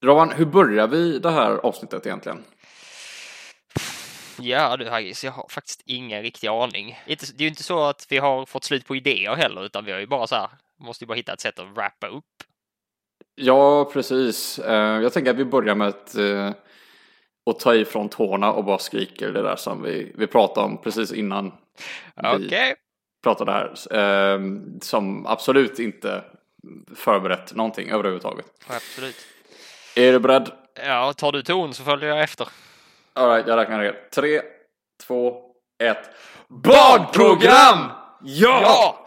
Rowan, hur börjar vi det här avsnittet egentligen? Ja du Haggis, jag har faktiskt ingen riktig aning. Det är ju inte så att vi har fått slut på idéer heller, utan vi har ju bara så här, måste ju bara hitta ett sätt att wrappa upp. Ja, precis. Jag tänker att vi börjar med att ta ifrån tårna och bara skriker det där som vi pratade om precis innan vi pratade här. Som absolut inte förberett någonting överhuvudtaget. Absolut. Är du beredd? Ja, tar du ton så följer jag efter. All right, jag räknar ner. 3, 2, 1. Badprogram! Ja!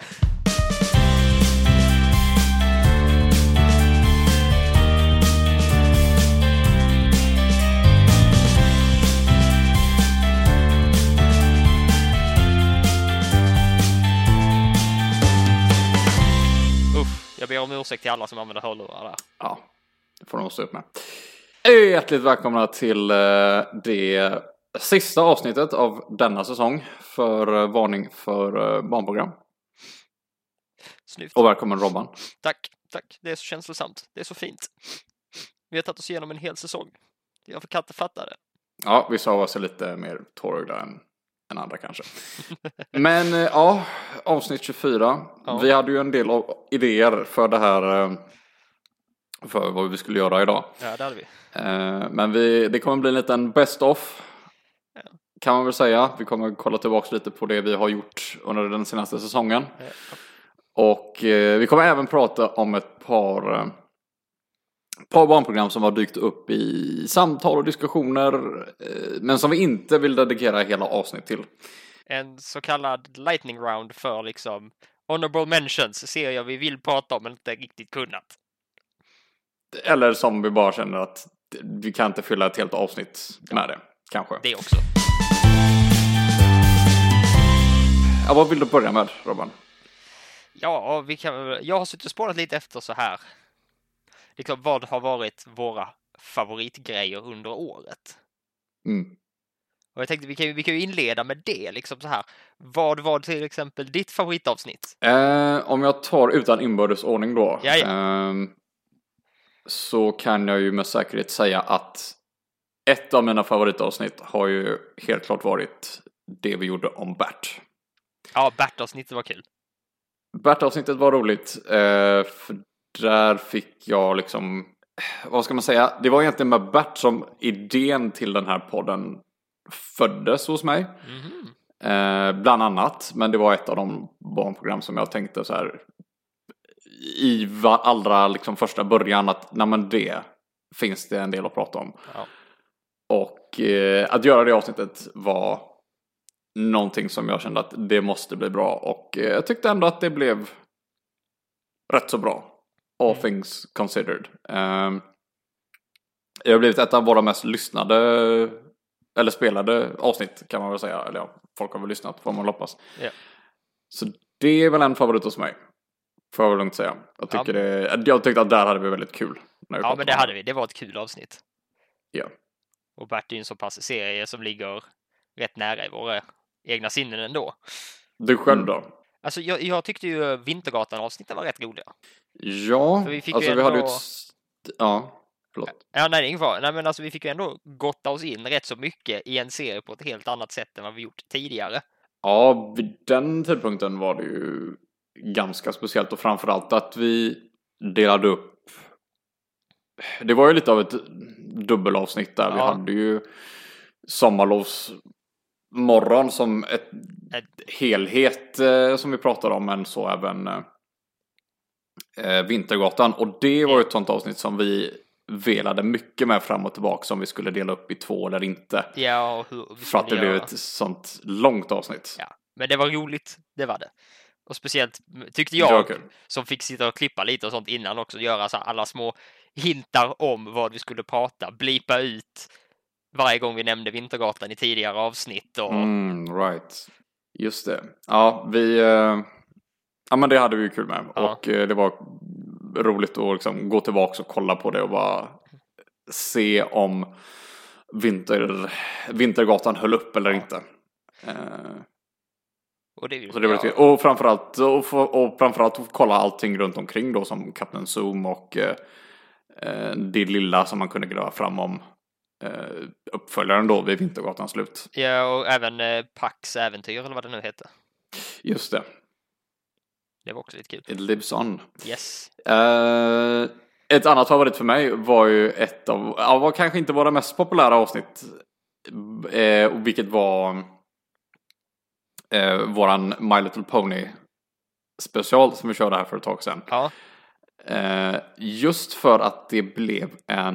Jag ber om ursäkt till alla som använder hörlurar där. Ja, det får de stå upp med. Hjärtligt välkomna till det sista avsnittet av denna säsong för varning för barnprogram. Snyggt. Och välkommen Robban. Tack. Det är så känslosamt. Det är så fint. Vi har tagit oss igenom en hel säsong. Jag kan inte fatta det. Ja, vi sa oss lite mer tårögda än andra kanske. Men ja, avsnitt 24. Ja. Vi hade ju en del idéer för det här, för vad vi skulle göra idag. Ja, det hade vi. Men det kommer bli en liten best of. Ja. Kan man väl säga. Vi kommer kolla tillbaka lite på det vi har gjort under den senaste säsongen. Ja. Och vi kommer även prata om ett par barnprogram som har dykt upp i samtal och diskussioner, men som vi inte vill dedikera hela avsnitt till. En så kallad lightning round för liksom honorable mentions, serier vi vill prata om men inte riktigt kunnat. Eller som vi bara känner att vi kan inte fylla ett helt avsnitt med det, kanske. Det också. Ja, vad vill du börja med, Robban? Ja, jag har suttit och spårat lite efter så här. Liksom, vad har varit våra favoritgrejer under året? Mm. Och jag tänkte vi kan ju inleda med det liksom så här. Vad var till exempel ditt favoritavsnitt? Om jag tar utan inbördesordning då. Ja. Så kan jag ju med säkerhet säga att ett av mina favoritavsnitt har ju helt klart varit det vi gjorde om Bert. Ja, Bert-avsnittet var kul. Bert-avsnittet var roligt. För där fick jag liksom, vad ska man säga? Det var egentligen med Bert som idén till den här podden föddes hos mig. Mm-hmm. Bland annat. Men det var ett av de barnprogram som jag tänkte så här i allra liksom första början att men det finns det en del att prata om. Ja. Och att göra det avsnittet var någonting som jag kände att det måste bli bra. Och jag tyckte ändå att det blev rätt så bra. All things considered. Det har blivit ett av våra mest lyssnade eller spelade avsnitt kan man väl säga. Eller ja, folk har väl lyssnat, får man hoppas. Yeah. Så det är väl en favorit hos mig. Får jag väl lugnt säga. Jag tyckte att där hade vi väldigt kul. Ja, men det hade vi. Det var ett kul avsnitt. Ja. Och Bert är ju en så pass serie som ligger rätt nära i våra egna sinnen ändå. Du själv då? Alltså jag tyckte ju Vintergatan-avsnittet var rätt roliga. Ja, vi hade ju ja, förlåt. Ja, nej, det är ingen fara. Nej, men alltså vi fick ju ändå gotta oss in rätt så mycket i en serie på ett helt annat sätt än vad vi gjort tidigare. Ja, vid den tidpunkten var det ju ganska speciellt och framförallt att vi delade upp. Det var ju lite av ett dubbelavsnitt där. Ja. Vi hade ju sommarlovsmorgon som ett helhet som vi pratade om, men så även Vintergatan. Och det var ett sånt avsnitt som vi velade mycket med fram och tillbaka som vi skulle dela upp i 2 eller inte. Ja, och för att det blev ett sånt långt avsnitt. Ja, men det var roligt, det var det. Och speciellt tyckte jag som fick sitta och klippa lite och sånt innan också, göra så alla små hintar om vad vi skulle prata, blipa ut varje gång vi nämnde Vintergatan i tidigare avsnitt. Och... right. Just det. Ja, men det hade vi ju kul med. Ja. Och det var roligt att liksom gå tillbaka och kolla på det och bara se om Vintergatan höll upp eller inte. Och framförallt kolla allting runt omkring då, som Captain Zoom och det lilla som man kunde gräva fram om uppföljaren då vid Vintergatans slut. Ja, och även Pax äventyr eller vad det nu heter. Just det. Det var också lite kul. It lives on. Yes. Ett annat favorit för mig var ju var kanske inte våra mest populära avsnitt, vilket var våran My Little Pony special som vi körde här för ett tag sedan. Ja. Just för att det blev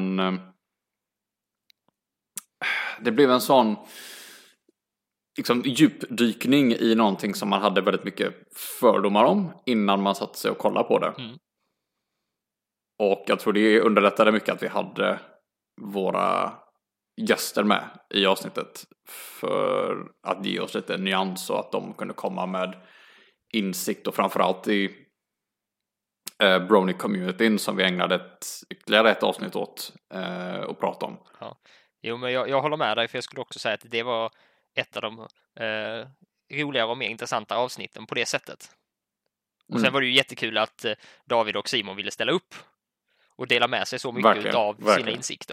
en sån liksom djupdykning i någonting som man hade väldigt mycket fördomar om innan man satte sig och kollade på det. Mm. Och jag tror det underlättade mycket att vi hade våra gäster med i avsnittet för att ge oss lite nyans och att de kunde komma med insikt, och framförallt i Brony-communityn som vi ägnade ytterligare ett avsnitt åt att prata om. Ja. Jo, men jag håller med dig, för jag skulle också säga att det var ett av de roligare och mer intressanta avsnitten på det sättet. Och sen var det ju jättekul att David och Simon ville ställa upp och dela med sig så mycket av sina insikter.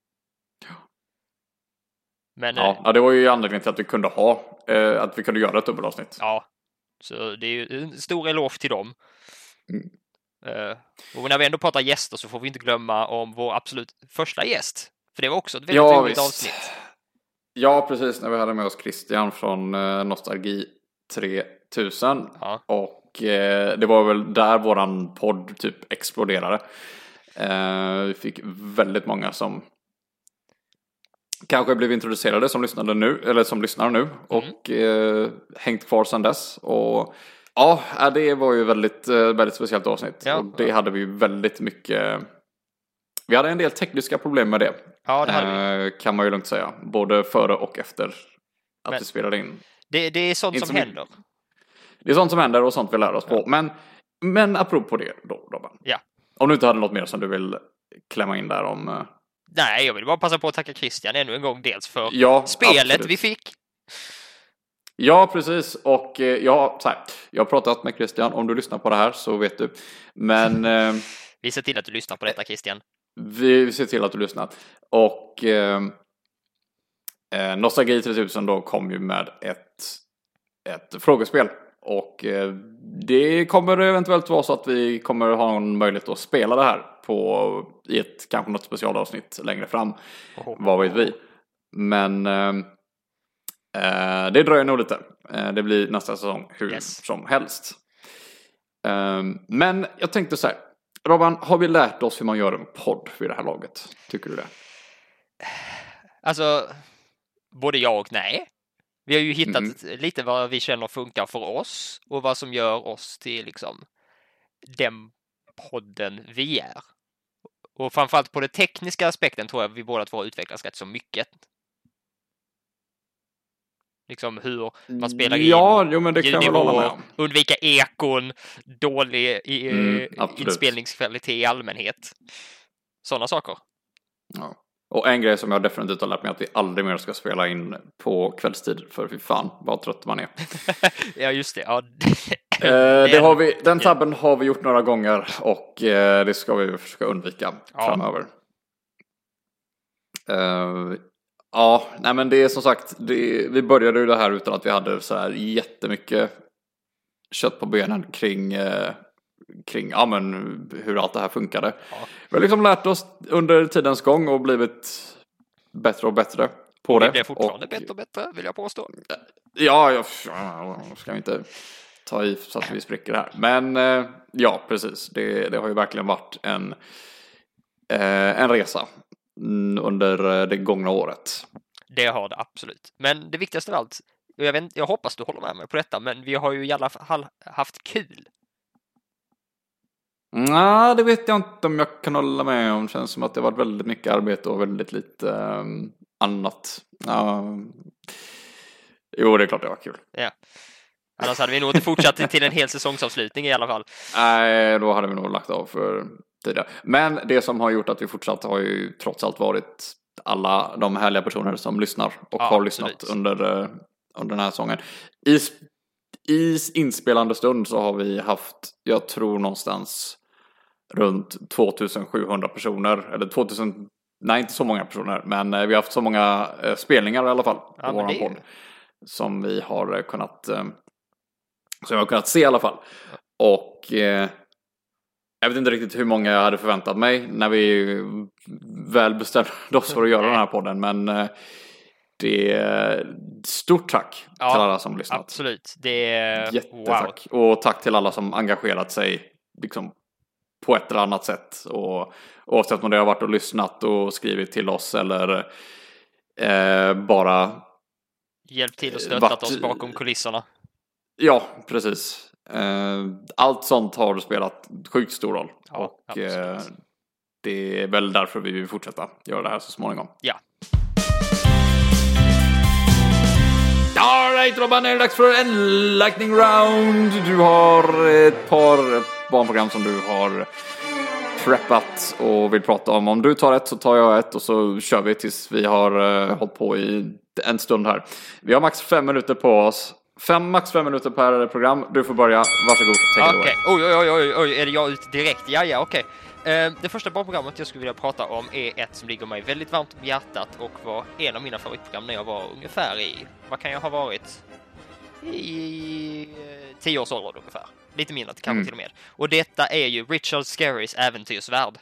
Men, ja, det var ju anledningen till att vi kunde att vi kunde göra ett dubbelavsnitt. Ja, så det är ju en stor eloge till dem. Och när vi ändå pratar gäster så får vi inte glömma om vår absolut första gäst. För det var också ett väldigt roligt avsnitt. Ja, precis. När vi hade med oss Christian från Nostalgi 3000. Ja. Och det var väl där våran podd typ exploderade. Vi fick väldigt många som kanske blev introducerade som lyssnade nu, eller som lyssnar nu, och hängt kvar sedan dess. Och ja, det var ju väldigt, väldigt speciellt avsnitt. Ja. Och det hade vi ju väldigt mycket. Vi hade en del tekniska problem med det. Ja, det hade vi. Kan man ju lugnt säga. Både före och efter att vi spelade in. Det är sånt som händer. Det är sånt som händer och sånt vi lär oss på. Men apropå det då, Robban. Ja. Om du inte hade något mer som du vill klämma in där om. Nej, jag vill bara passa på att tacka Christian ännu en gång. Dels för spelet absolut. Vi fick. Ja, precis. Och jag har pratat med Christian. Om du lyssnar på det här så vet du. Men vi ser till att du lyssnar på detta, Christian. Vi ser till att du lyssnar. Och Nostalgi 3000 då kom ju med ett frågespel. Och det kommer eventuellt vara så att vi kommer ha en möjlighet att spela det här i ett kanske något specialavsnitt längre fram. Vad vet vi. Men det dröjer nog lite. Det blir nästa säsong hur som helst. Men jag tänkte så här. Robban, har vi lärt oss hur man gör en podd vid det här laget? Tycker du det? Alltså, både ja och nej. Vi har ju hittat lite vad vi känner funkar för oss och vad som gör oss till liksom den podden vi är. Och framförallt på den tekniska aspekten tror jag vi båda två utvecklas rätt så mycket. Liksom hur man spelar in men det kan jag hålla med om. Undvika ekon, dålig inspelningskvalitet i allmänhet. Sådana saker. Ja. Och en grej som jag definitivt har lärt mig att vi aldrig mer ska spela in på kvällstid. För fy fan, vad trött man är. Ja, just det. Ja. Den tabben har vi gjort några gånger. Och det ska vi försöka undvika framöver. Ja, nej men det är som sagt, vi började ju det här utan att vi hade så här jättemycket kött på benen kring hur allt det här funkade. Ja. Vi har liksom lärt oss under tidens gång och blivit bättre och bättre på det. Det är fortfarande bättre och bättre, vill jag påstå. Ja, ska vi inte ta i så att vi spricker här. Men ja, precis. Det har ju verkligen varit en resa under det gångna året. Det har det absolut. Men det viktigaste av allt, jag hoppas du håller med mig på detta, men vi har ju i alla fall haft kul. Nej, det vet jag inte om jag kan hålla med om. Det känns som att det har varit väldigt mycket arbete och väldigt lite annat. Jo, det är klart det var kul. Ja. Annars hade vi nog inte fortsatt till en hel säsongsavslutning i alla fall. Nej, då hade vi nog lagt av för tidigare. Men det som har gjort att vi fortsatt har ju trots allt varit alla de härliga personer som lyssnar och har lyssnat under den här säsongen. I inspelande stund så har vi haft, jag tror någonstans runt 2700 personer. Eller 2000, nej inte så många personer, men vi har haft så många spelningar i alla fall på våran podd. Som vi har kunnat se i alla fall. Och jag vet inte riktigt hur många jag hade förväntat mig när vi väl bestämde oss för att göra den här podden. Men det är stort tack till alla som lyssnat. Absolut. Det är jättetack. Wow. Och tack till alla som engagerat sig liksom, på ett eller annat sätt. Och oavsett om det har varit och lyssnat och skrivit till oss eller bara hjälpt till och stöttat oss bakom kulisserna. Ja, precis. Allt sånt har spelat sjukt stor roll. Ja, och det är väl därför vi vill fortsätta göra det här så småningom. Ja. Alright Robban, är det dags för en lightning round. Du har ett par barnprogram som du har preppat och vill prata om. Om du tar ett så tar jag ett och så kör vi tills vi har hållit på i en stund här. Vi har max 5 minuter på oss. Max 5 minuter per program. Du får börja. Varsågod. Okej. Oj. Är det jag ute direkt? Ja, okej. Det första barnprogrammet jag skulle vilja prata om är ett som ligger mig väldigt varmt om hjärtat och var en av mina favoritprogram när jag var ungefär i, vad kan jag ha varit? I 10 års ålder ungefär. Lite mindre kanske till och med. Och detta är ju Richard Scarrys Äventyrsvärld.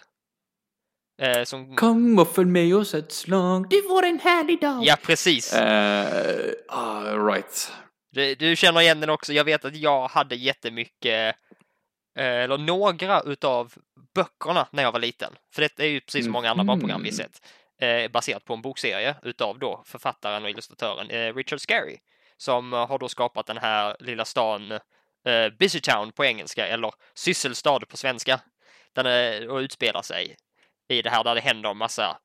Kom och följ med oss ett slag. Det var en härlig dag. Ja, precis. Right. Du känner igen den också. Jag vet att jag hade jättemycket eller några utav böckerna när jag var liten. För det är ju precis som många andra barnprogram vi sett. Baserat på en bokserie utav då författaren och illustratören Richard Scarry. Som har då skapat den här lilla stan Busytown på engelska eller Sysselstad på svenska. Den och utspelar sig i det här där det händer en massa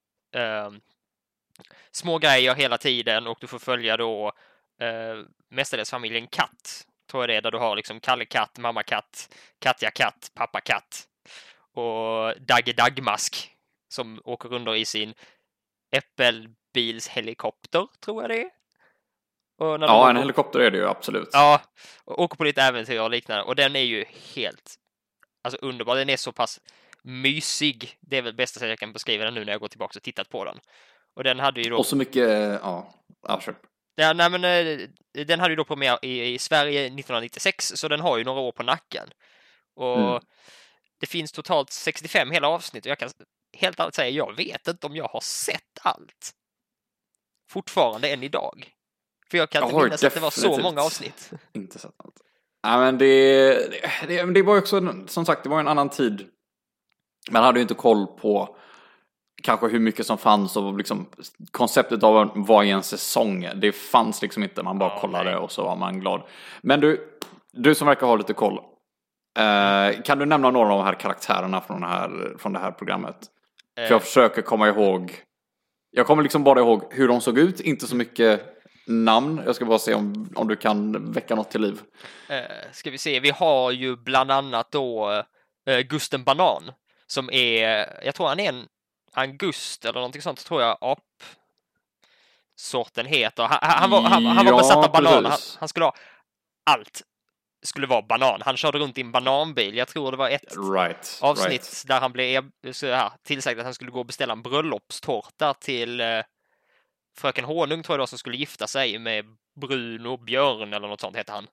små grejer hela tiden och du får följa då mestadels familjen Katt, tror jag det är, där du har liksom Kalle Katt, mamma Katt, Katja Katt, pappa Katt och Dagge Dagmask som åker under i sin äppelbilshelikopter, tror jag det är. Och en helikopter är det ju, absolut. Ja, och åker på lite äventyr och liknande. Och den är ju helt underbar. Den är så pass mysig. Det är väl bästa sättet jag kan beskriva den nu när jag går tillbaka och tittat på den. Och den hade ju då... Och så mycket, sure. Ja, nej men den hade ju då premiär i Sverige 1996, så den har ju några år på nacken. Och det finns totalt 65 hela avsnitt och jag kan helt ärligt säga, jag vet inte om jag har sett allt. Fortfarande än idag. För jag kan inte minnas att det var så många avsnitt. Inte sett allt. Ja, men det var ju också, som sagt, det var en annan tid. Man hade ju inte koll på kanske hur mycket som fanns och liksom konceptet av vad i en säsong. Det fanns liksom inte, man bara kollade och så var man glad. Men du som verkar ha lite koll. Kan du nämna några av de här karaktärerna från det här programmet? För jag försöker komma ihåg. Jag kommer liksom bara ihåg hur de såg ut, inte så mycket namn. Jag ska bara se om du kan väcka något till liv. Ska vi se, vi har ju bland annat då Gusten Banan som är, jag tror han är en angust eller någonting sånt, tror jag sorten heter. Han var besatt av banan. Han skulle ha allt. Skulle vara banan. Han körde runt i en bananbil. Jag tror det var ett avsnitt där han blev tillsagd att han skulle gå och beställa en bröllopstårta till fröken Honung, tror jag då, som skulle gifta sig med Bruno Björn eller något sånt heter han.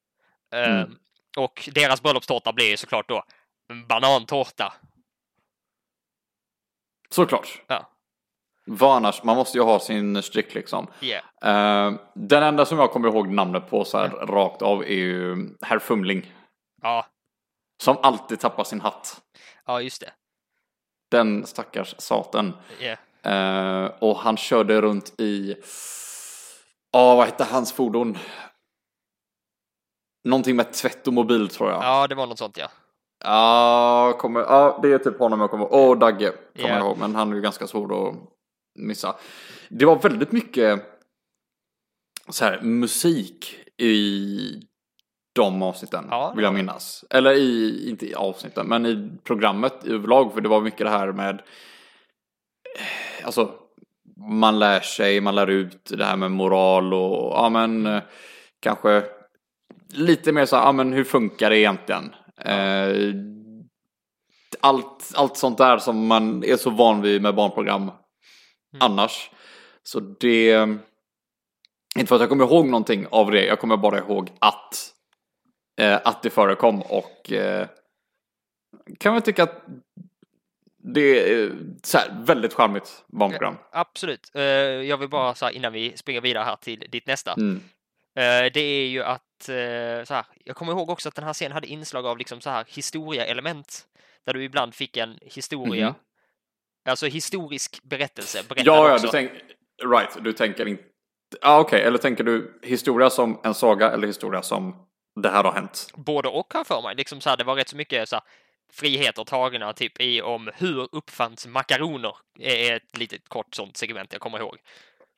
Och deras bröllopstårta blev ju såklart då en banantårta. Såklart. Ja. Vad annars? Man måste ju ha sin strick liksom. Yeah. Den enda som jag kommer ihåg namnet på så här rakt av är ju Herr Fumling. Ja. Som alltid tappar sin hatt. Ja, just det. Den stackars saten. Yeah. Och han körde runt i... vad hette hans fordon? Någonting med tvätt och mobil, tror jag. Ja, det var något sånt, ja. Det är typ honom jag kommer ihåg. Dagge kommer jag ihåg, men han är ju ganska svår att missa. Det var väldigt mycket så här musik i de avsnitten, vill jag minnas. Eller inte i avsnitten, men i programmet överlag, för det var mycket det här med alltså man lär ut det här med moral och kanske lite mer så här, men hur funkar det egentligen? allt sånt där som man är så van vid med barnprogram annars. Så det, inte för att jag kommer ihåg någonting av det, jag kommer bara ihåg att det förekom, och kan väl tycka att det är så här, väldigt charmigt barnprogram. Ja, absolut. Jag vill bara så här, innan vi springer vidare här till ditt nästa. Det är ju att så här, jag kommer ihåg också att den här scenen hade inslag av liksom så här historieelement, där du ibland fick en historia, alltså historisk berättelse. Ja, du tänker inte. Okej, eller tänker du historia som en saga eller historia som det här har hänt? Både och har för mig. Liksom så här, det var rätt så mycket så här, friheter tagna typ i om hur uppfanns makaroner, är ett litet kort sånt segment jag kommer ihåg.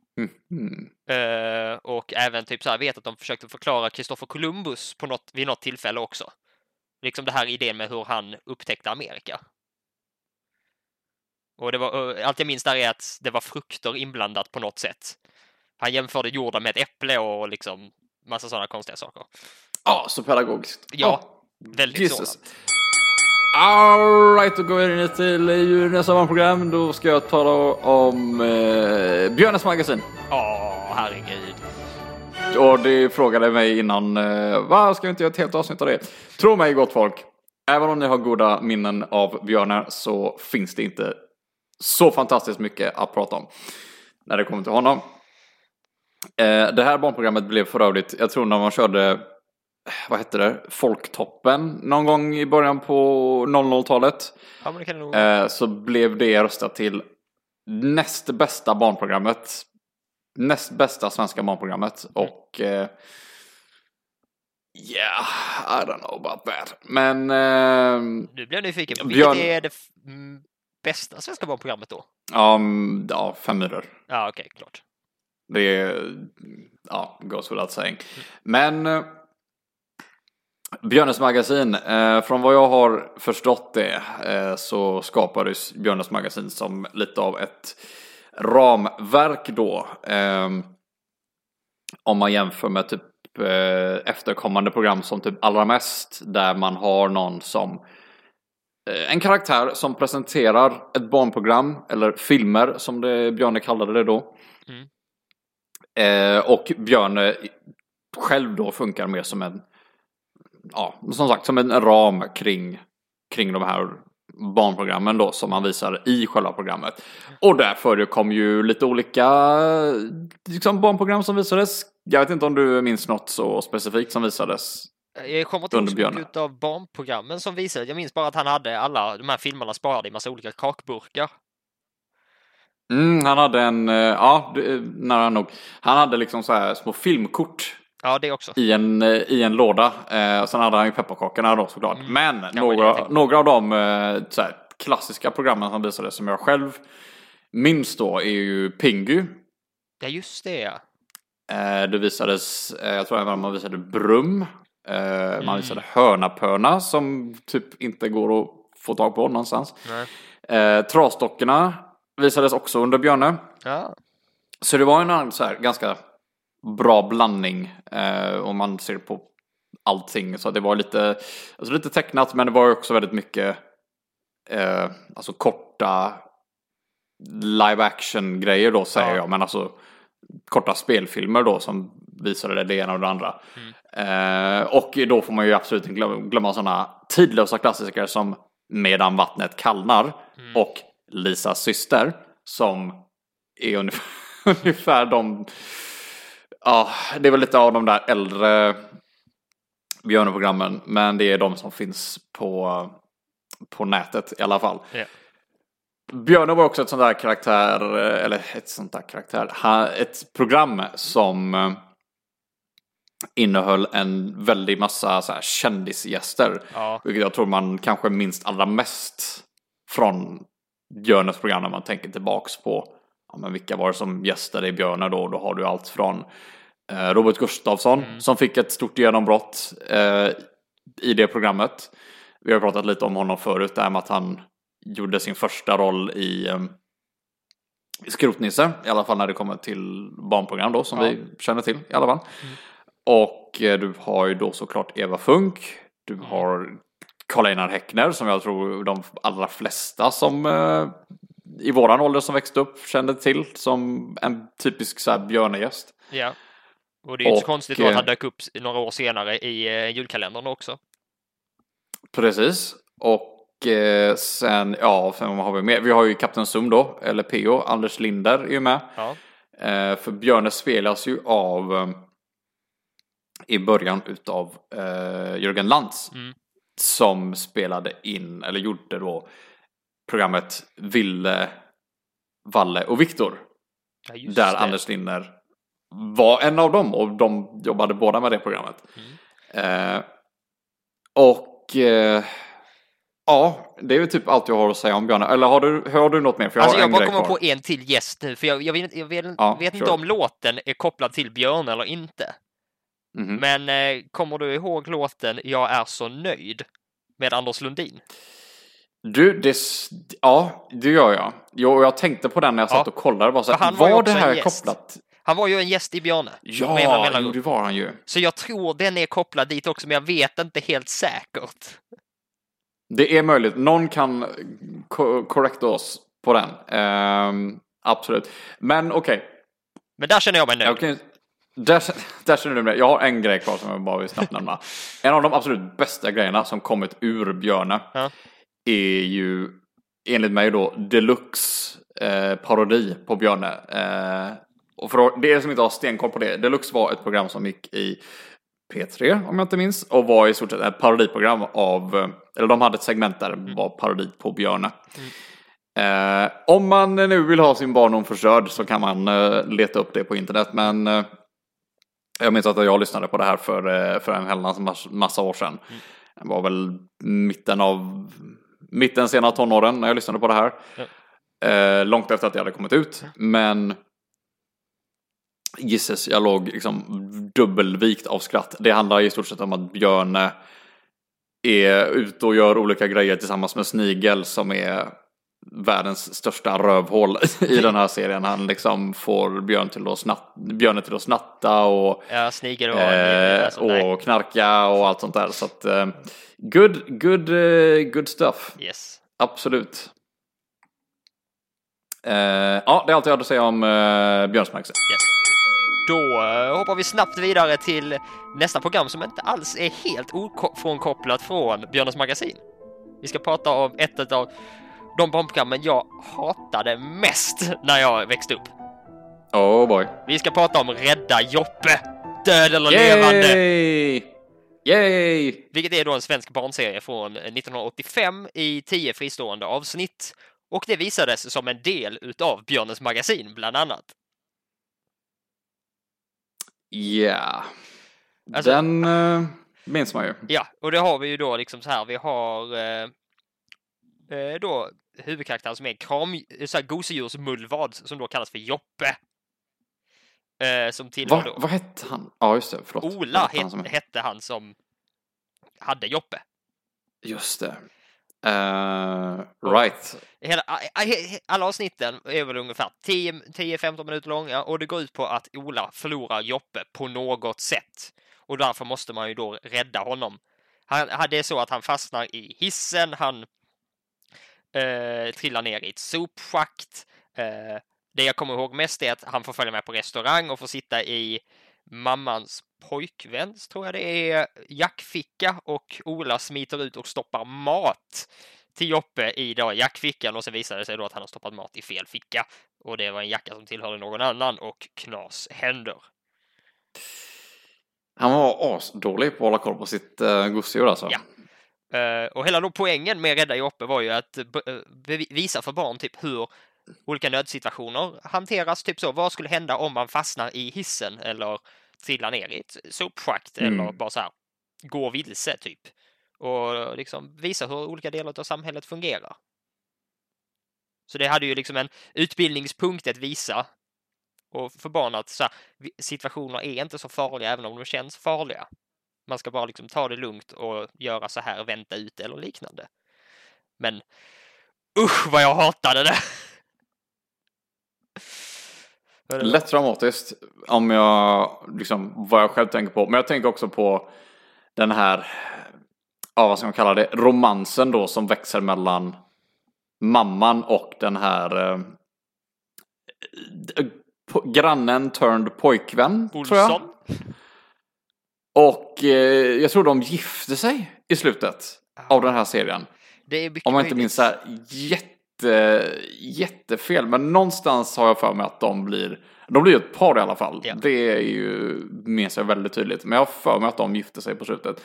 Och även typ så här, vet att de försökte förklara Christopher Columbus vid något tillfälle också. Liksom det här idén med hur han upptäckte Amerika. Och det var, allt jag minns där är att det var frukter inblandat på något sätt. Han jämförde jorden med ett äpple och liksom massa sådana konstiga saker. Ja, så pedagogiskt. Ja, väldigt sådant. Alright, då går vi in till nästa barnprogram. Då ska jag tala om Björnes magasin. Herregud. Och det frågade mig innan, ska vi inte göra ett helt avsnitt av det? Tro mig, gott folk, även om ni har goda minnen av Björne, så finns det inte så fantastiskt mycket att prata om när det kommer till honom. Det här barnprogrammet blev för övrigt, jag tror när man körde, vad hette det, Folktoppen någon gång i början på 00-talet, ja, men det kan det nog. Så blev det röstat till näst bästa barnprogrammet, näst bästa svenska barnprogrammet. Och I don't know about that. Men nu blir jag nyfiken. Vilket är det bästa svenska barnprogrammet då? Ja, 5 myror. Ja, okej, klart. Det är, goes without saying. Men Björnes magasin, från vad jag har förstått det, så skapades Björnes magasin som lite av ett ramverk då. Om man jämför med typ efterkommande program som typ Allra mest, där man har någon som en karaktär som presenterar ett barnprogram eller filmer som Björne kallade det då. Och Björne själv då funkar mer som en, som sagt, som en ram kring de här barnprogrammen då, som man visar i själva programmet. Och därför kom ju lite olika liksom barnprogram som visades. Jag vet inte om du minns något så specifikt som visades. Jag kommer inte ihåg så mycket av barnprogrammen som visades. Jag minns bara att han hade alla de här filmerna sparade i massa olika kakburkar. Han hade nära nog. Han hade liksom så här små filmkort. Ja, det också. I en låda. Sen hade han ju pepparkakorna då, såklart. Men några av de så här klassiska programmen som visades som jag själv minns då är ju Pingu. Ja, just det, ja. Det visades, jag tror även man visade Brum. Man visade Hörnapörna som typ inte går att få tag på någonstans. Trasdockorna visades också under Björne. Ja. Så det var en så här ganska bra blandning om man ser på allting. Så det var lite tecknat, men det var också väldigt mycket alltså korta live action grejer då, säger jag. Men alltså korta spelfilmer då som visade det ena och det andra. Och då får man ju absolut inte glömma sådana tidlösa klassiker som Medan vattnet kallnar och Lisas syster, som är ungefär de, det är väl lite av de där äldre Björne-programmen, men det är de som finns på nätet i alla fall. Björne var också ett sånt där karaktär, ett program som innehöll en väldig massa så här kändisgäster, vilket jag tror man kanske minst allra mest från Björnes program när man tänker tillbaks på men vilka var det som gästade i Björne då. Då har du allt från Robert Gustafsson som fick ett stort genombrott i det programmet. Vi har pratat lite om honom förut, där med att han gjorde sin första roll i Skrotnisse, i alla fall när det kommer till barnprogram då, som vi känner till i alla fall. Och du har ju då såklart Eva Funk, du har Karl-Einar Häckner, som jag tror de allra flesta som i våran ålder som växte upp kände till som en typisk så här Björne-gäst. Ja, och det är ju inte så konstigt att han dök upp några år senare i julkalendern också. Precis, och sen vad har vi med? Vi har ju Kapten Zoom då, eller PO, Anders Linder är ju med. Ja. För Björne spelas ju av i början utav Jörgen Lantz, som spelade in, eller gjorde då programmet Ville, Valle och Viktor. Ja, där Anders Linder var en av dem, och de jobbade båda med det programmet. Ja, det är ju typ allt jag har att säga om Björne. Eller har du något mer? För jag bara kommer på en till gäst nu. För jag vet inte om låten är kopplad till Björne eller inte. Men kommer du ihåg låten Jag är så nöjd med Anders Lundin? Det gör jag. Jag tänkte på den när jag satt och kollade. Var det här kopplat? Han var ju en gäst i Björne. Ja, det var han ju. Så jag tror den är kopplad dit också, men jag vet inte helt säkert. Det är möjligt. Någon kan correcta oss på den. Absolut. Men okej. Men där känner jag mig nöjd. Okay. Där känner du mig. Jag har en grej kvar som jag bara vill snabbt nämna. En av de absolut bästa grejerna som kommit ur Björne är ju enligt mig då Deluxe parodi på Björne. Och för det är som inte har stenkoll på det. Deluxe var ett program som gick i P3 om jag inte minns, och var i stort sett ett parodiprogram av, eller de hade ett segment där det var parodi på Björne. Om man nu vill ha sin barndom förstörd så kan man leta upp det på internet, men jag minns att jag lyssnade på det här för en helnans massa år sedan. Det var väl mitten sena tonåren när jag lyssnade på det här. Långt efter att det hade kommit ut, men gisses, jag låg liksom dubbelvikt av skratt. Det handlar i stort sett om att Björne är ute och gör olika grejer tillsammans med Snigel, som är världens största rövhål i den här serien. Han liksom får Björne till att snatta och Snigel och knarka och allt sånt där. Så att good stuff. Yes. Absolut. Det är allt jag hade att säga om Björnsmark. Yes. Då hoppar vi snabbt vidare till nästa program som inte alls är helt ofrånkopplat från Björnes magasin. Vi ska prata om ett av de barnprogrammen jag hatade mest när jag växte upp. Oh boy. Vi ska prata om Rädda Joppe, död eller levande. Yay! Vilket är då en svensk barnserie från 1985 i 10 fristående avsnitt. Och det visades som en del utav Björnes magasin bland annat. Ja, alltså, den minns man ju. Ja, och det har vi ju då liksom så här. Vi har då huvudkaraktären som är gosedjursmullvad som då kallas för Joppe. Som tillhör då... Vad hette han? Ja, just det, förlåt. Ola hette han som hade Joppe. Just det. Right. Alla avsnitten är väl ungefär 10-15 minuter långa, och det går ut på att Ola förlorar Joppe på något sätt, och därför måste man ju då rädda honom. Det är så att han fastnar i hissen, han trillar ner i ett sopschakt. Det jag kommer ihåg mest är att han får följa med på restaurang och får sitta i mammans pojkväns, tror jag det är, jackficka, och Ola smiter ut och stoppar mat till Joppe i då jackfickan, och så visar det sig då att han har stoppat mat i fel ficka, och det var en jacka som tillhörde någon annan, och knas händer. Han var asdålig på att hålla koll på sitt gosedjur alltså. Ja. Och hela då poängen med Rädda Joppe var ju att visa för barn typ hur olika nödsituationer hanteras, typ så, vad skulle hända om man fastnar i hissen eller trillar ner i ett sopschakt eller bara så här går vilse typ, och liksom visa hur olika delar av samhället fungerar. Så det hade ju liksom en utbildningspunkt att visa, och för barn att så här, situationer är inte så farliga även om de känns farliga. Man ska bara liksom ta det lugnt och göra så här, vänta ut eller liknande. Men usch vad jag hatade det. Lätt dramatiskt om jag liksom vad jag själv tänker på, men jag tänker också på den här vad ska man kalla det, romansen då som växer mellan mamman och den här grannen turned pojkvän, Olsson. tror jag. Och jag tror de gifte sig i slutet av den här serien. Det är mycket om man inte minns så här jättefel, men någonstans har jag för mig att de blir ett par i alla fall. Ja. Det är ju, minns jag väldigt tydligt, men jag har för mig att de gifte sig på slutet.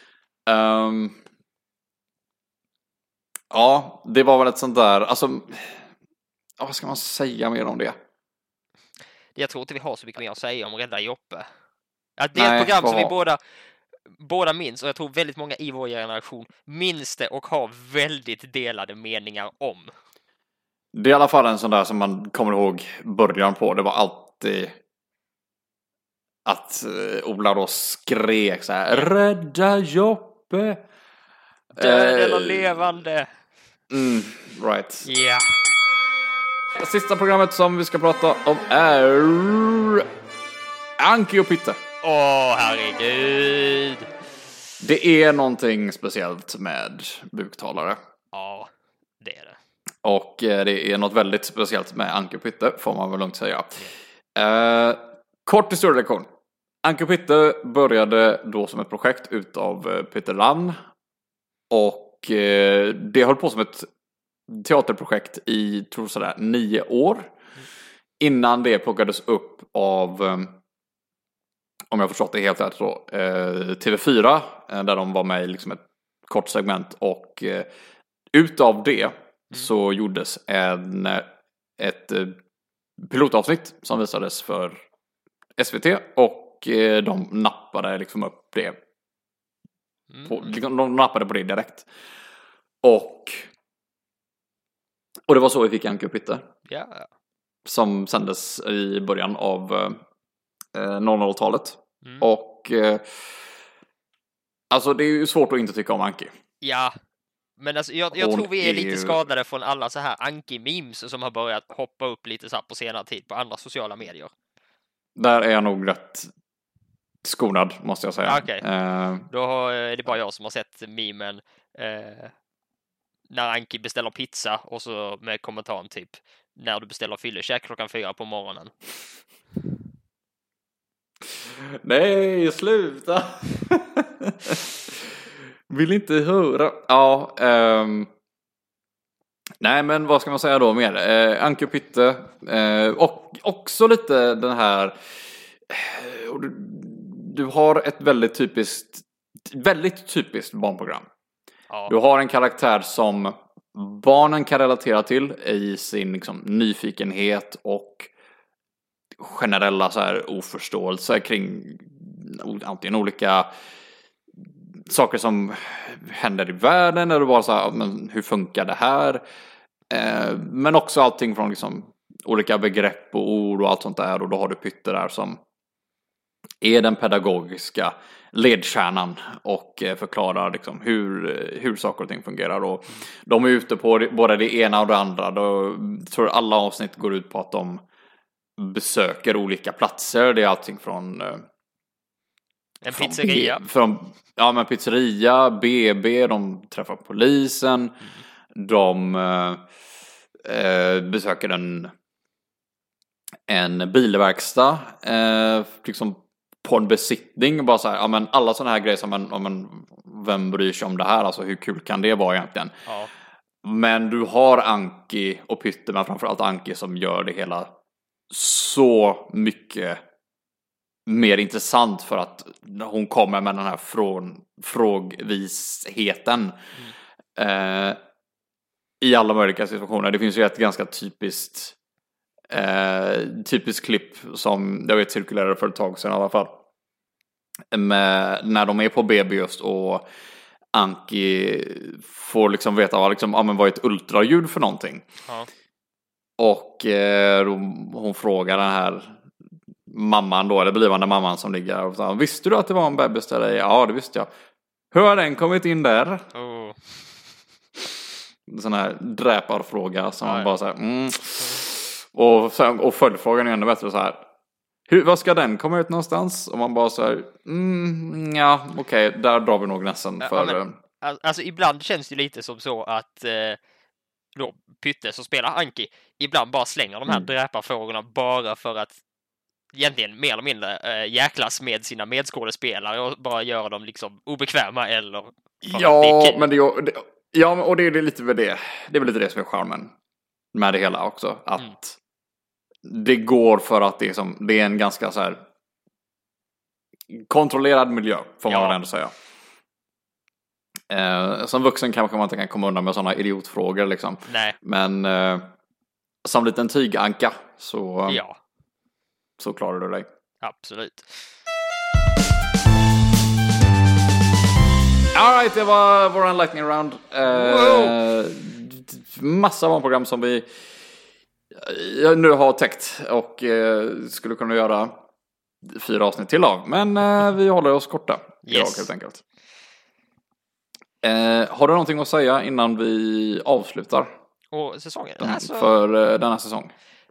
Ja, det var väl ett sånt där, alltså, vad ska man säga mer om det? Jag tror inte vi har så mycket mer att säga om Rädda Joppe. Att det är ett program som vi båda minns, och jag tror väldigt många i vår generation minns det och har väldigt delade meningar om. Det är i alla fall en sån där som man kommer ihåg början på. Det var alltid att Ola då skrek så här: Rädda Joppe! Död eller levande? Right. Ja. Det sista programmet som vi ska prata om är Anki och Pytte. Herregud. Det är någonting speciellt med buktalare. Ja, det är det. Och det är något väldigt speciellt med Anki och Pytte, får man väl lugnt säga. Kort historielektion. Anki och Pytte började då som ett projekt utav Peter Lann. Och det höll på som ett teaterprojekt i, tror sådär, 9 år. Innan det plockades upp av, om jag förstått det helt rätt så, TV4. Där de var med i liksom ett kort segment. Och utav det så gjordes ett pilotavsnitt som visades för SVT. Och de nappade liksom upp det. De nappade på det direkt. Och det var så vi fick Anki och Pytte. Ja. Som sändes i början av 00-talet. Och alltså det är ju svårt att inte tycka om Anki. Ja. Men alltså, jag tror vi är lite skadade från alla så här Anki-memes som har börjat hoppa upp lite så här på senare tid på andra sociala medier. Där är jag nog rätt skonad, måste jag säga. Okej. Då är det bara jag som har sett memen när Anki beställer pizza och så med kommentaren typ: när du beställer fyllekäk 4:00 på morgonen. Nej, sluta! Vill inte höra. Ja, nej, men vad ska man säga då mer? Anki och Pytte. Och också lite den här... Du har ett väldigt typiskt barnprogram. Ja. Du har en karaktär som barnen kan relatera till i sin liksom nyfikenhet och generella så här oförståelse kring antingen olika saker som händer i världen, eller bara så här, men hur funkar det här? Men också allting från liksom olika begrepp och ord och allt sånt där. Och då har du Pytte där som är den pedagogiska ledstjärnan och förklarar liksom hur saker och ting fungerar. Och de är ute på både det ena och det andra. Då tror jag alla avsnitt går ut på att de besöker olika platser. Det är allting från en pizzeria. Men pizzeria, BB, de träffar polisen. De besöker en bilverkstad liksom på en besiktning, bara så här, ja, men alla sådana här grejer som men vem bryr sig om det här, alltså hur kul kan det vara egentligen? Ja. Men du har Anki och Pytte, men framförallt Anki, som gör det hela så mycket mer intressant, för att hon kommer med den här frågvisheten i alla möjliga situationer. Det finns ju ett ganska typiskt klipp som jag vet cirkulerade för ett tag sedan i alla fall, när de är på BB just, och Anki får liksom veta vad är ett ultraljud för någonting. Ja. Och hon frågar den här mamman då, eller blivande mamman som ligger och sa: visste du att det var en bebis där? Ja, det visste jag. Hur har den kommit in där? En sån här dräparfråga som man bara så här, Och följdfrågan är ännu bättre så här: vad ska den komma ut någonstans? Och man bara så här, ja, okej, där drar vi nog nästan för alltså ibland känns det lite som så att då Pytte som spelar Anki ibland bara slänger de här dräparfrågorna bara för att egentligen mer eller mindre jäklas med sina medskådespelare och bara göra dem liksom obekväma eller men ja, och det är lite med det. Det är väl lite det som är charmen med det hela också, att det går för att det är en ganska så här kontrollerad miljö, får man väl ändå säga. Som vuxen kanske man inte kan komma undan med sådana idiotfrågor liksom. Nej. Men som liten tyganka så klarar du dig. Absolut. All right, det var våran lightning round. Massa barnprogram som vi nu har täckt och skulle kunna göra 4 avsnitt till av. Men vi håller oss korta idag helt enkelt. Har du någonting att säga innan vi avslutar? Och säsongen? För denna säsong?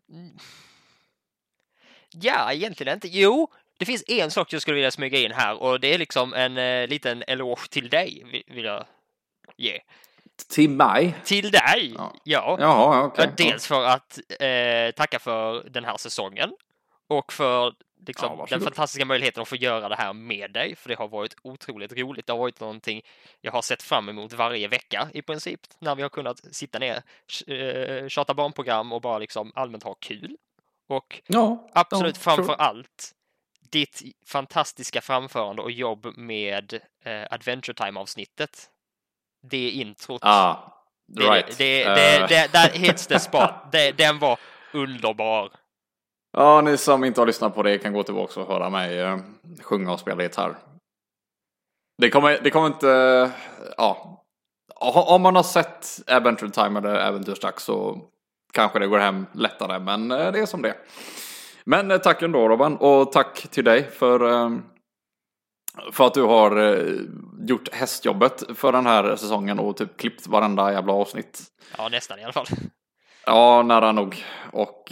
Ja, egentligen inte. Jo, det finns en sak jag skulle vilja smyga in här och det är liksom en liten eloge till dig vill jag ge. Till mig? Till dig, ja. Jaha, okej. Dels för att tacka för den här säsongen och för liksom, den fantastiska möjligheten att få göra det här med dig, för det har varit otroligt roligt. Det har varit någonting jag har sett fram emot varje vecka i princip, när vi har kunnat sitta ner, tjata barnprogram och bara liksom allmänt ha kul. Och absolut framför allt ditt fantastiska framförande och jobb med Adventure Time-avsnittet. Det introt. Right. That hits the spot. Den var underbar. Ja, ni som inte har lyssnat på det kan gå tillbaka och höra mig sjunga och spela gitarr. Det kommer inte... om man har sett Adventure Time eller Äventyrsdags så kanske det går hem lättare, men det är som det. Men tack ändå, Robban, och tack till dig för att du har gjort hästjobbet för den här säsongen och typ klippt varenda jävla avsnitt. Ja, nästan i alla fall. Ja, nära nog. Och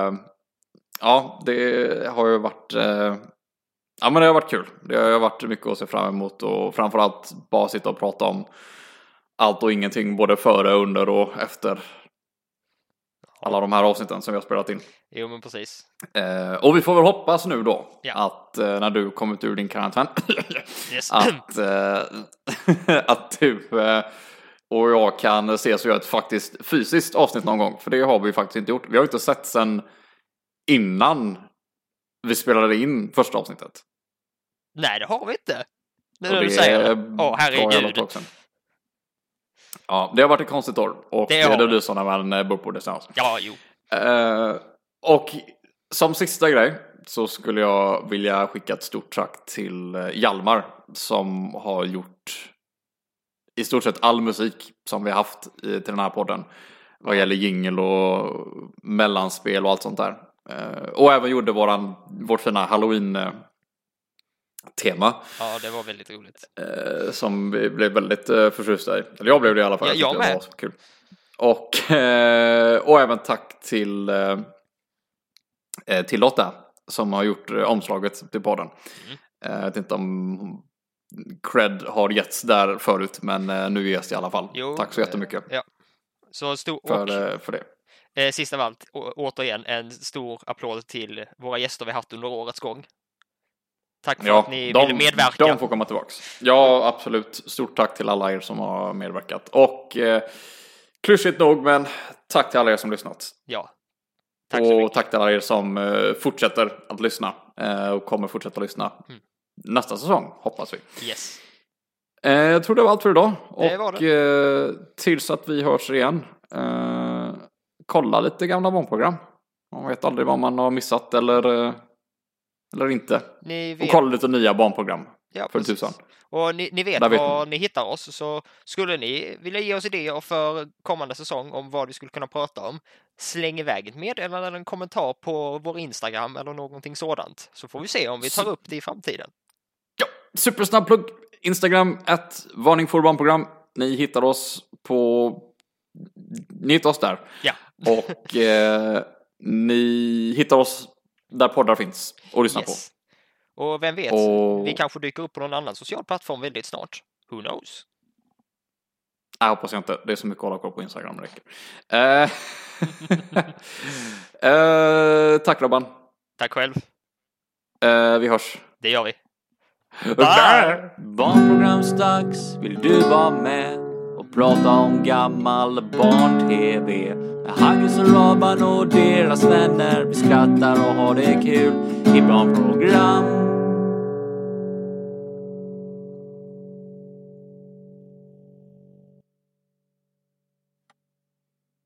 det har ju varit men det har varit kul. Det har varit mycket att se fram emot och framförallt bara sitta och prata om allt och ingenting både före, under och efter alla de här avsnitten som vi har spelat in. Jo, men precis. Och vi får väl hoppas nu då att när du kommit ur din karantän att du och jag kan ses och göra ett faktiskt fysiskt avsnitt någon gång. För det har vi faktiskt inte gjort. Vi har inte sett sen innan vi spelade in första avsnittet. Nej, det har vi inte. När du säger det. Herregud. Ja, det har varit ett konstigt år. Och det är det så när man bor på distans. Ja, jo. Och som sista grej så skulle jag vilja skicka ett stort tack till Hjalmar som har gjort i stort sett all musik som vi har haft till den här podden. Vad gäller jingle och mellanspel och allt sånt där. Och även gjorde vårt fina Halloween-tema. Ja, det var väldigt roligt. Som vi blev väldigt förtjusta i. Eller jag blev det i alla fall. Jag med. Det var så kul. Och även tack till Lotta som har gjort omslaget till podden. Jag vet inte om cred har getts där förut, men nu ges det i alla fall. Jo, tack så jättemycket. Ja. Så för det. Sist av allt, återigen en stor applåd till våra gäster vi haft under årets gång. Tack för att ni ville medverka. De får komma tillbaks. Ja, absolut. Stort tack till alla er som har medverkat. Och klyschigt nog, men tack till alla er som lyssnat. Ja. Tack så mycket. Och tack till alla er som fortsätter att lyssna och kommer fortsätta lyssna nästa säsong, hoppas vi. Yes. Jag tror det var allt för idag. Det och tills att vi hörs igen, kolla lite gamla barnprogram. Man vet aldrig vad man har missat eller inte. Och kolla lite nya barnprogram. Ja, för tusan. Och ni vet var ni hittar oss, så skulle ni vilja ge oss idéer för kommande säsong om vad vi skulle kunna prata om, släng iväg ett meddelande eller en kommentar på vår Instagram eller någonting sådant, så får vi se om vi tar upp det i framtiden. Ja, supersnabb plugg. Instagram @varningforbarnprogram. Ni hittar oss där. Ja. Och ni hittar oss där poddar finns och lyssna på. Och vem vet, vi kanske dyker upp på någon annan social plattform väldigt snart. Who knows? Jag hoppas jag inte. Det är så mycket att hålla koll på Instagram räcker. Tack Robban. Tack själv. Vi hörs. Det gör vi. Barnprogramsdags, vill du vara med och prata om gammal barn-tv? Med Haggis och Robban och deras vänner. Vi skrattar och har det kul i barnprogram.